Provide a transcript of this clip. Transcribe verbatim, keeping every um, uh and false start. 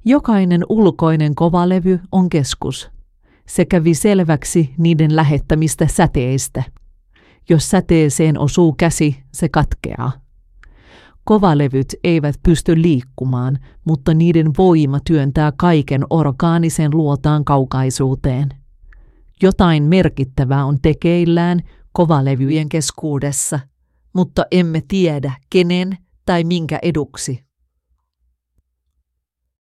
Jokainen ulkoinen kovalevy on keskus. Se kävi selväksi niiden lähettämistä säteistä. Jos säteeseen osuu käsi, se katkeaa. Kovalevyt eivät pysty liikkumaan, mutta niiden voima työntää kaiken orgaanisen luotaan kaukaisuuteen. Jotain merkittävää on tekeillään kovalevyjen keskuudessa, mutta emme tiedä kenen tai minkä eduksi.